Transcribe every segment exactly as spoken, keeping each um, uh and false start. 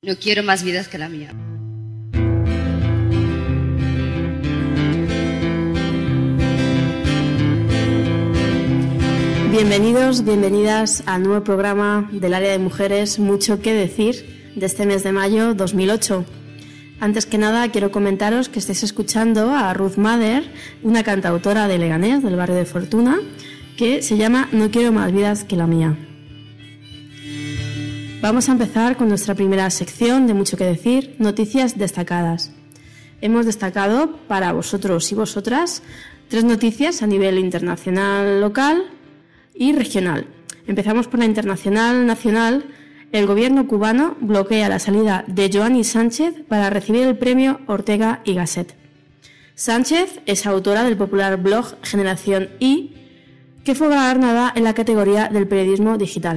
No quiero más vidas que la mía. Bienvenidos, bienvenidas al nuevo programa del área de mujeres Mucho que decir de este mes de mayo dos mil ocho. Antes que nada quiero comentaros que estáis escuchando a Ruth Mader, una cantautora de Leganés, del barrio de Fortuna, que se llama No quiero más vidas que la mía. Vamos a empezar con nuestra primera sección de Mucho que decir, noticias destacadas. Hemos destacado para vosotros y vosotras tres noticias a nivel internacional, local y regional. Empezamos por la internacional nacional. El gobierno cubano bloquea la salida de Joanny Sánchez para recibir el premio Ortega y Gasset. Sánchez es autora del popular blog Generación Y, que fue galardonada en la categoría del periodismo digital.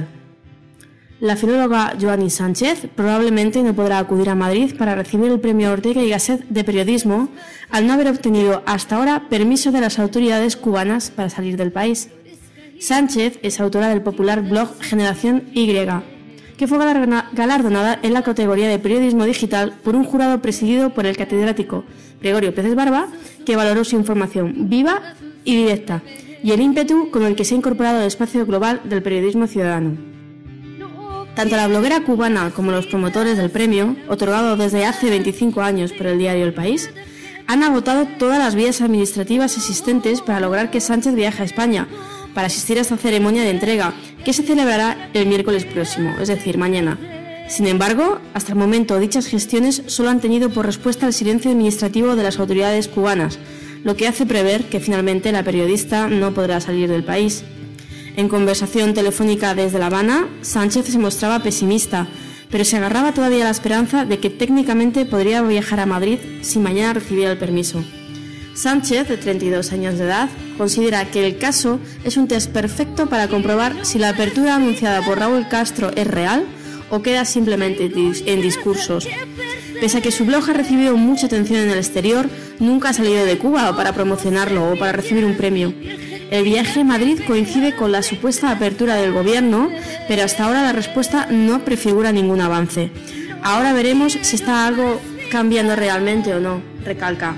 La filóloga Joanny Sánchez probablemente no podrá acudir a Madrid para recibir el premio Ortega y Gasset de periodismo al no haber obtenido hasta ahora permiso de las autoridades cubanas para salir del país. Sánchez es autora del popular blog Generación Y, que fue galardonada en la categoría de periodismo digital por un jurado presidido por el catedrático Gregorio Pérez Barba, que valoró su información viva y directa y el ímpetu con el que se ha incorporado al espacio global del periodismo ciudadano. Tanto la bloguera cubana como los promotores del premio, otorgado desde hace veinticinco años por el diario El País, han agotado todas las vías administrativas existentes para lograr que Sánchez viaje a España para asistir a esta ceremonia de entrega, que se celebrará el miércoles próximo, es decir, mañana. Sin embargo, hasta el momento dichas gestiones solo han tenido por respuesta el silencio administrativo de las autoridades cubanas, lo que hace prever que finalmente la periodista no podrá salir del país. En conversación telefónica desde La Habana, Sánchez se mostraba pesimista, pero se agarraba todavía a la esperanza de que técnicamente podría viajar a Madrid si mañana recibiera el permiso. Sánchez, de treinta y dos años de edad, considera que el caso es un test perfecto para comprobar si la apertura anunciada por Raúl Castro es real o queda simplemente en discursos. Pese a que su blog ha recibido mucha atención en el exterior, nunca ha salido de Cuba para promocionarlo o para recibir un premio. El viaje a Madrid coincide con la supuesta apertura del gobierno, pero hasta ahora la respuesta no prefigura ningún avance. Ahora veremos si está algo cambiando realmente o no, recalca.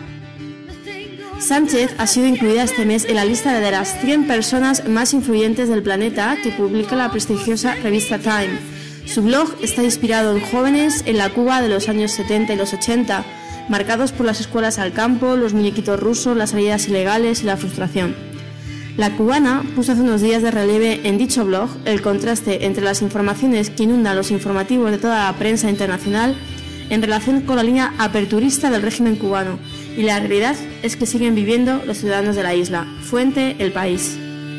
Sánchez ha sido incluida este mes en la lista de las cien personas más influyentes del planeta que publica la prestigiosa revista Time. Su blog está inspirado en jóvenes en la Cuba de los años setenta y los ochenta, marcados por las escuelas al campo, los muñequitos rusos, las salidas ilegales y la frustración. La cubana puso hace unos días de relieve en dicho blog el contraste entre las informaciones que inundan los informativos de toda la prensa internacional en relación con la línea aperturista del régimen cubano, y la realidad es que siguen viviendo los ciudadanos de la isla. Fuente: El País.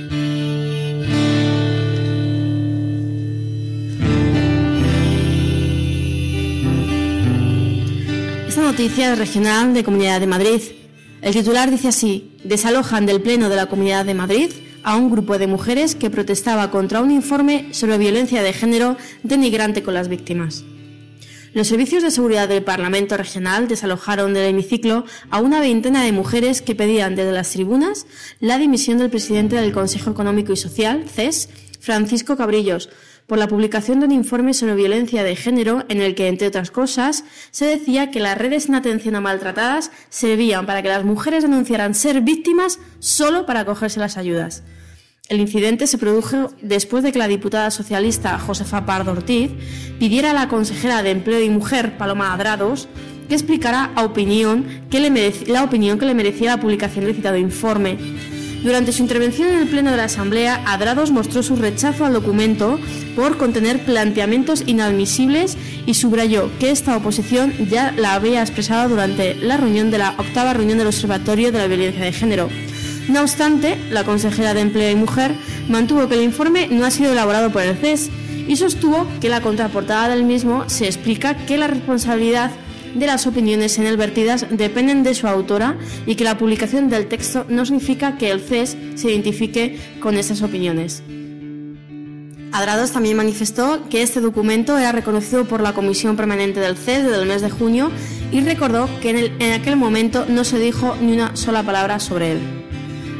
Esta noticia es regional de Comunidad de Madrid. El titular dice así: desalojan del Pleno de la Comunidad de Madrid a un grupo de mujeres que protestaba contra un informe sobre violencia de género denigrante con las víctimas. Los servicios de seguridad del Parlamento Regional desalojaron del hemiciclo a una veintena de mujeres que pedían desde las tribunas la dimisión del presidente del Consejo Económico y Social, C E S, Francisco Cabrillos, por la publicación de un informe sobre violencia de género en el que, entre otras cosas, se decía que las redes en atención a maltratadas servían para que las mujeres denunciaran ser víctimas solo para acogerse las ayudas. El incidente se produjo después de que la diputada socialista Josefa Pardo Ortiz pidiera a la consejera de Empleo y Mujer, Paloma Adrados, que explicara a opinión que le merec- la opinión que le merecía la publicación del citado informe. Durante su intervención en el Pleno de la Asamblea, Adrados mostró su rechazo al documento por contener planteamientos inadmisibles y subrayó que esta oposición ya la había expresado durante la reunión de la octava reunión del Observatorio de la Violencia de Género. No obstante, la consejera de Empleo y Mujer mantuvo que el informe no ha sido elaborado por el C E S y sostuvo que en la contraportada del mismo se explica que la responsabilidad de las opiniones en él vertidas dependen de su autora y que la publicación del texto no significa que el C E S se identifique con esas opiniones. Adrados también manifestó que este documento era reconocido por la Comisión Permanente del C E S desde el mes de junio y recordó que en, el, en aquel momento no se dijo ni una sola palabra sobre él.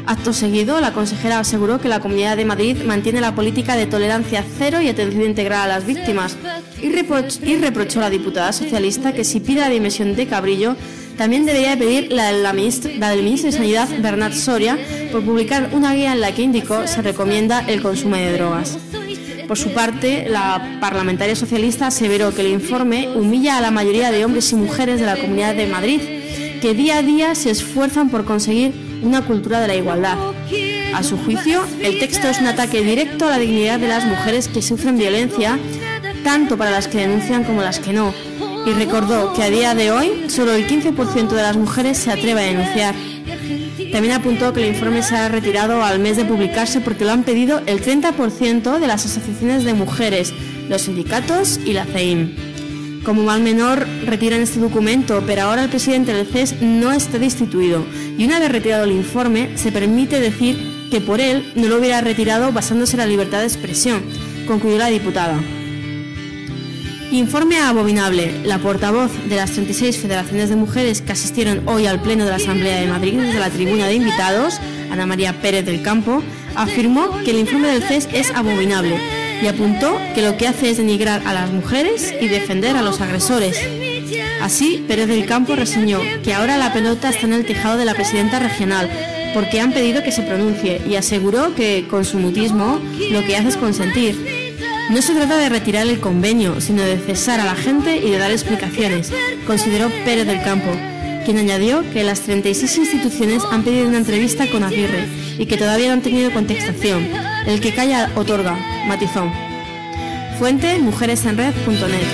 Acto seguido, la consejera aseguró que la Comunidad de Madrid mantiene la política de tolerancia cero y atención integral a las víctimas y, reproch- y reprochó a la diputada socialista que si pide la dimisión de Cabrillo, también debería pedir la, de la, ministra, la del ministro de Sanidad, Bernat Soria, por publicar una guía en la que indicó se recomienda el consumo de drogas. Por su parte, la parlamentaria socialista aseveró que el informe humilla a la mayoría de hombres y mujeres de la Comunidad de Madrid, que día a día se esfuerzan por conseguir una cultura de la igualdad. A su juicio, el texto es un ataque directo a la dignidad de las mujeres que sufren violencia, tanto para las que denuncian como las que no, y recordó que a día de hoy solo el quince por ciento de las mujeres se atreve a denunciar. También apuntó que el informe se ha retirado al mes de publicarse porque lo han pedido el treinta por ciento de las asociaciones de mujeres, los sindicatos y la C E I M. Como mal menor, retiran este documento, pero ahora el presidente del C E S no está destituido y una vez retirado el informe, se permite decir que por él no lo hubiera retirado basándose en la libertad de expresión, concluyó la diputada. Informe abominable. La portavoz de las treinta y seis federaciones de mujeres que asistieron hoy al Pleno de la Asamblea de Madrid desde la tribuna de invitados, Ana María Pérez del Campo, afirmó que el informe del C E S es abominable y apuntó que lo que hace es denigrar a las mujeres y defender a los agresores. Así, Pérez del Campo reseñó que ahora la pelota está en el tejado de la presidenta regional, porque han pedido que se pronuncie, y aseguró que, con su mutismo, lo que hace es consentir. No se trata de retirar el convenio, sino de cesar a la gente y de dar explicaciones, consideró Pérez del Campo, quien añadió que las treinta y seis instituciones han pedido una entrevista con Aguirre y que todavía no han tenido contestación. El que calla otorga, matizó. Fuente: mujeres en red punto net.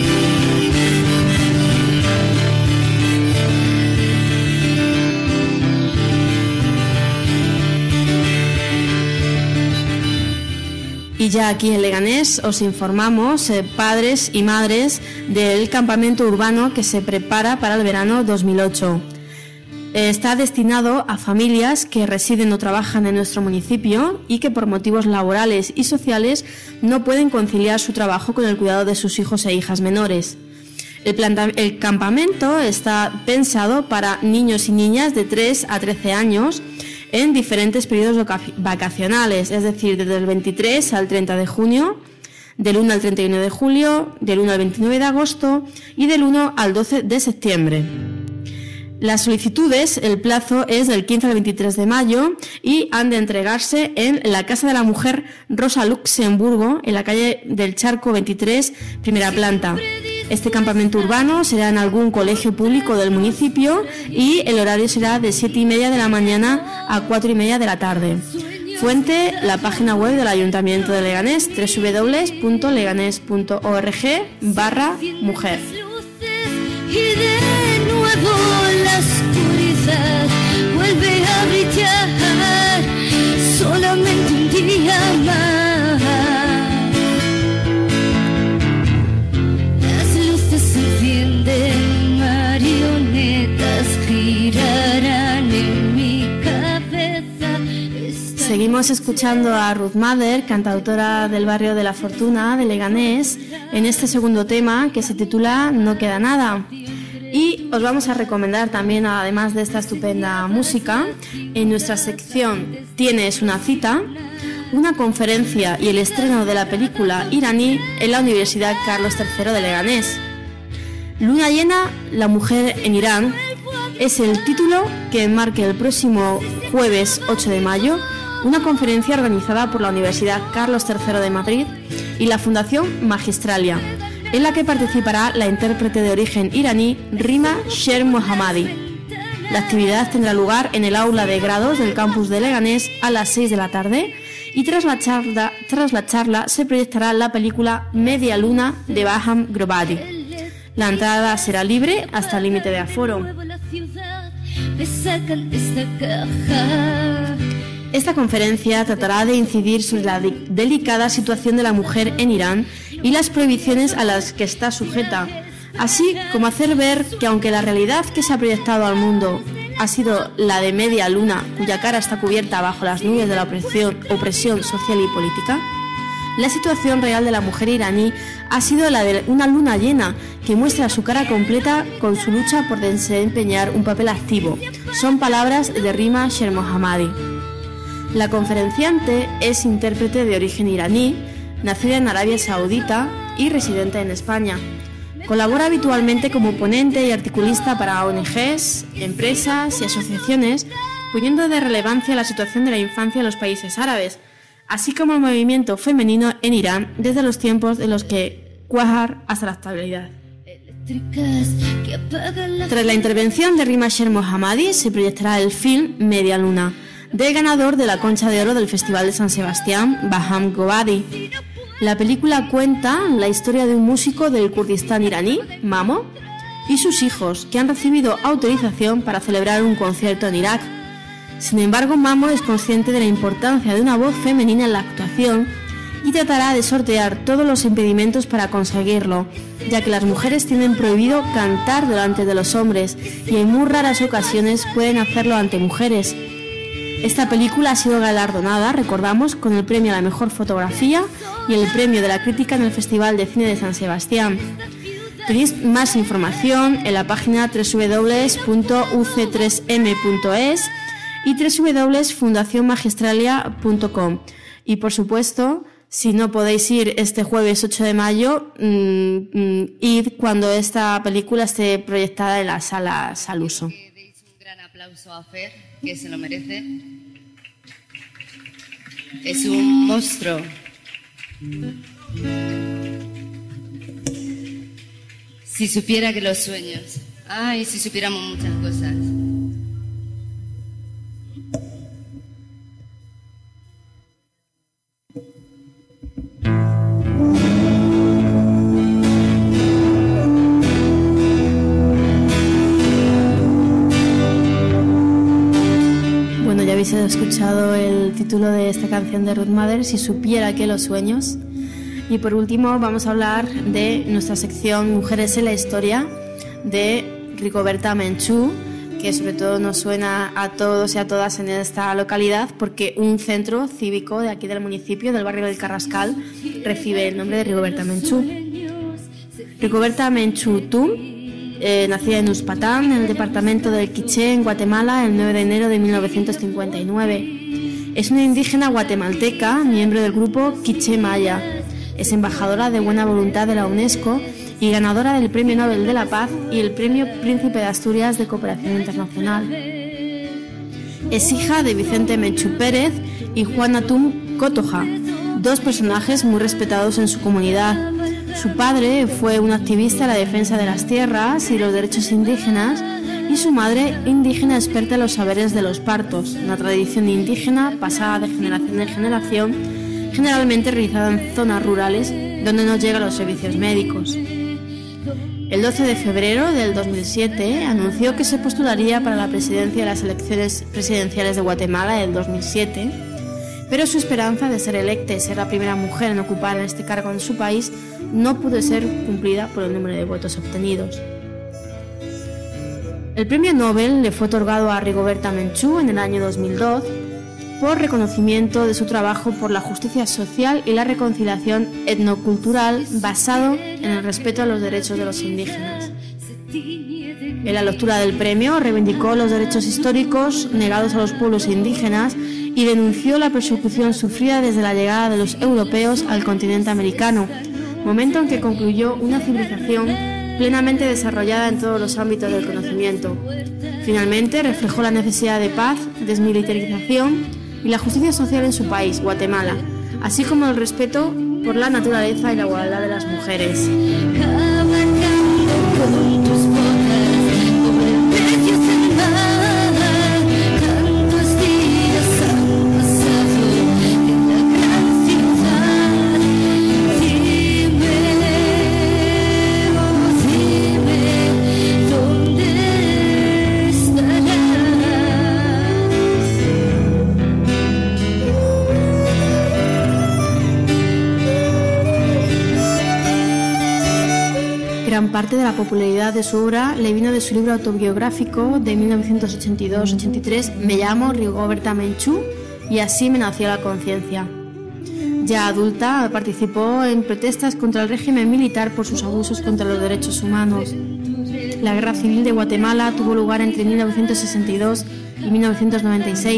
Y ya aquí en Leganés os informamos, eh, padres y madres, del campamento urbano que se prepara para el verano dos mil ocho. Eh, está destinado a familias que residen o trabajan en nuestro municipio y que por motivos laborales y sociales no pueden conciliar su trabajo con el cuidado de sus hijos e hijas menores. El, planta- el campamento está pensado para niños y niñas de tres a trece años, en diferentes periodos vacacionales, es decir, desde el veintitrés al treinta de junio, del uno al treinta y uno de julio, del uno al veintinueve de agosto y del uno al doce de septiembre. Las solicitudes, el plazo es del quince al veintitrés de mayo y han de entregarse en la Casa de la Mujer Rosa Luxemburgo, en la calle del Charco veintitrés, primera planta. Este campamento urbano será en algún colegio público del municipio y el horario será de siete y media de la mañana a cuatro y media de la tarde. Fuente: la página web del Ayuntamiento de Leganés, doble u doble u doble u punto leganés punto org barra mujer. Y de nuevo la oscuridad vuelve a brillar, solamente un día más. Marionetas girarán en mi cabeza. Seguimos escuchando a Ruth Mather, cantautora del barrio de La Fortuna de Leganés, en este segundo tema que se titula No queda nada. Y os vamos a recomendar también, además de esta estupenda música, en nuestra sección Tienes una cita, una conferencia y el estreno de la película iraní en la Universidad Carlos tercero de Leganés. Luna llena, la mujer en Irán, es el título que enmarca el próximo jueves ocho de mayo una conferencia organizada por la Universidad Carlos tercero de Madrid y la Fundación Magistralia, en la que participará la intérprete de origen iraní Rima Sher Mohammadi. La actividad tendrá lugar en el aula de grados del campus de Leganés a las seis de la tarde y tras la charla, tras la charla se proyectará la película Media Luna de Baham Grobadi. La entrada será libre hasta el límite de aforo. Esta conferencia tratará de incidir sobre la de- delicada situación de la mujer en Irán y las prohibiciones a las que está sujeta, así como hacer ver que aunque la realidad que se ha proyectado al mundo ha sido la de media luna, cuya cara está cubierta bajo las nubes de la opresión, opresión social y política, la situación real de la mujer iraní ha sido la de una luna llena que muestra su cara completa con su lucha por desempeñar un papel activo. Son palabras de Rima Sher Mohammadi. La conferenciante es intérprete de origen iraní, nacida en Arabia Saudita y residente en España. Colabora habitualmente como ponente y articulista para O N Ges, empresas y asociaciones, poniendo de relevancia la situación de la infancia en los países árabes, así como el movimiento femenino en Irán desde los tiempos de los que Quahar hasta la actualidad. Tras la intervención de Rima Sher Mohammadi se proyectará el film Media Luna, del ganador de la Concha de Oro del Festival de San Sebastián, Baham Gobadi. La película cuenta la historia de un músico del Kurdistán iraní, Mamo, y sus hijos, que han recibido autorización para celebrar un concierto en Irak. Sin embargo, Mamo es consciente de la importancia de una voz femenina en la actuación y tratará de sortear todos los impedimentos para conseguirlo, ya que las mujeres tienen prohibido cantar delante de los hombres y en muy raras ocasiones pueden hacerlo ante mujeres. Esta película ha sido galardonada, recordamos, con el premio a la mejor fotografía y el premio de la crítica en el Festival de Cine de San Sebastián. Tenéis más información en la página doble u doble u doble u punto u ce tres eme punto es y doble u doble u doble u punto fundación magistralia punto com. Y por supuesto, si no podéis ir este jueves ocho de mayo, mmm, mmm, id cuando esta película esté proyectada en la sala Saluso. Que deis un gran aplauso a Fer, que se lo merece. Es un monstruo. Si supiera que los sueños... Ay, si supiéramos muchas cosas. Bueno, ya habéis escuchado el título de esta canción de Ruth Mather, Si supiera que los sueños. Y por último vamos a hablar de nuestra sección Mujeres en la Historia de Rigoberta Menchú, que sobre todo nos suena a todos y a todas en esta localidad porque un centro cívico de aquí del municipio, del barrio del Carrascal, recibe el nombre de Rigoberta Menchú. Rigoberta Menchú Tú, eh, nacida en Uspatán, en el departamento del Quiché, en Guatemala, el nueve de enero de mil novecientos cincuenta y nueve. Es una indígena guatemalteca, miembro del grupo Quiché Maya. Es embajadora de buena voluntad de la UNESCO y ganadora del Premio Nobel de la Paz y el Premio Príncipe de Asturias de Cooperación Internacional. Es hija de Vicente Menchú Pérez y Juana Tum Cotoja, dos personajes muy respetados en su comunidad. Su padre fue un activista en la defensa de las tierras y los derechos indígenas y su madre indígena experta en los saberes de los partos, una tradición indígena pasada de generación en generación, generalmente realizada en zonas rurales donde no llegan los servicios médicos. El doce de febrero del dos mil siete anunció que se postularía para la presidencia de las elecciones presidenciales de Guatemala del dos mil siete, pero su esperanza de ser electa y ser la primera mujer en ocupar este cargo en su país no pudo ser cumplida por el número de votos obtenidos. El premio Nobel le fue otorgado a Rigoberta Menchú en el año dos mil dos por reconocimiento de su trabajo por la justicia social y la reconciliación etnocultural basado en el respeto a los derechos de los indígenas. En la lectura del premio reivindicó los derechos históricos negados a los pueblos indígenas y denunció la persecución sufrida desde la llegada de los europeos al continente americano, momento en que concluyó una civilización plenamente desarrollada en todos los ámbitos del conocimiento. Finalmente reflejó la necesidad de paz, desmilitarización y la justicia social en su país, Guatemala, así como el respeto por la naturaleza y la igualdad de las mujeres. Gran parte de la popularidad de su obra le vino de su libro autobiográfico de mil novecientos ochenta y dos ochenta y tres, Me llamo Rigoberta Menchú y así me nació la conciencia. Ya adulta, participó en protestas contra el régimen militar por sus abusos contra los derechos humanos. La Guerra Civil de Guatemala tuvo lugar entre mil novecientos sesenta y dos y mil novecientos noventa y seis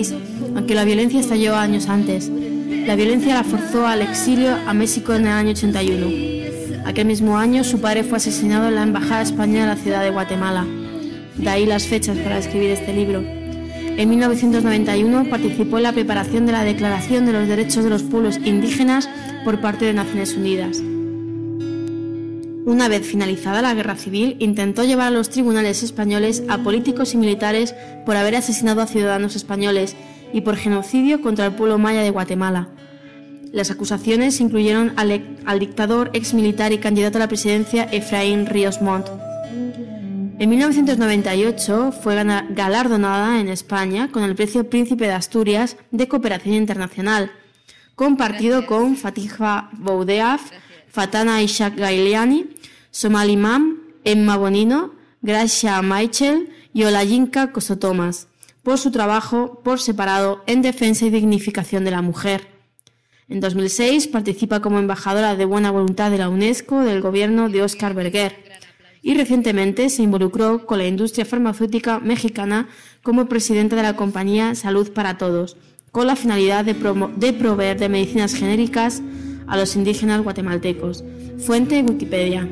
aunque la violencia estalló años antes. La violencia la forzó al exilio a México en el año ochenta y uno. Aquel mismo año su padre fue asesinado en la Embajada Española en la ciudad de Guatemala. De ahí las fechas para escribir este libro. En mil novecientos noventa y uno participó en la preparación de la Declaración de los Derechos de los Pueblos Indígenas por parte de Naciones Unidas. Una vez finalizada la guerra civil, intentó llevar a los tribunales españoles a políticos y militares por haber asesinado a ciudadanos españoles y por genocidio contra el pueblo maya de Guatemala. Las acusaciones incluyeron al, al dictador, exmilitar y candidato a la presidencia Efraín Ríos Montt. En mil novecientos noventa y ocho fue galardonada en España con el Premio Príncipe de Asturias de Cooperación Internacional, compartido con Fatiha Boudeaf, Fatana Ishaq Gailiani, Somal Imam, Emma Bonino, Gracia Michael y Olayinka Cosotomas, por su trabajo por separado en defensa y dignificación de la mujer. En dos mil seis participa como embajadora de buena voluntad de la UNESCO del gobierno de Óscar Berguer y recientemente se involucró con la industria farmacéutica mexicana como presidenta de la compañía Salud para Todos, con la finalidad de, promo- de proveer de medicinas genéricas a los indígenas guatemaltecos. Fuente Wikipedia.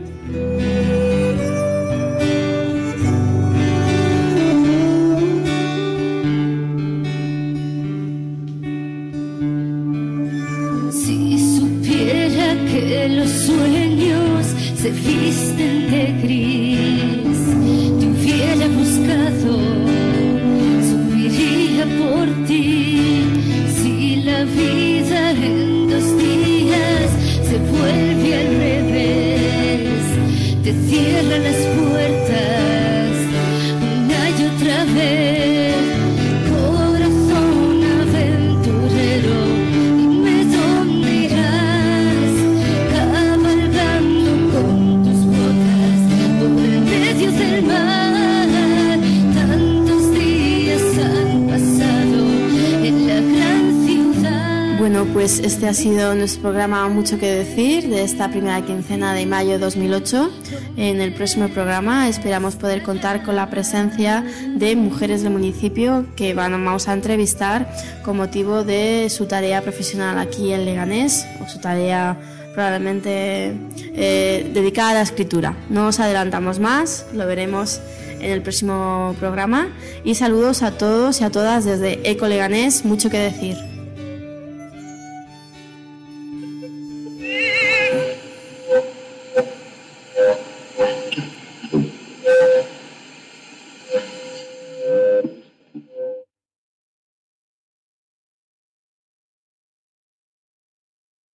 Que los sueños se visten de gris, te hubiera buscado, subiría por ti. Si la vida en dos días se vuelve al revés, te cierra las puertas una y otra vez. Corazón aventurero, dime dónde irás, cabalgando con tus botas por el medio del mar. Tantos días han pasado en la gran ciudad. Bueno, pues este ha sido nuestro programa Mucho que Decir de esta primera quincena de mayo de dos mil ocho. En el próximo programa esperamos poder contar con la presencia de mujeres del municipio que vamos a entrevistar con motivo de su tarea profesional aquí en Leganés, o su tarea probablemente eh, dedicada a la escritura. No os adelantamos más, lo veremos en el próximo programa. Y saludos a todos y a todas desde Eco Leganés, Mucho que Decir.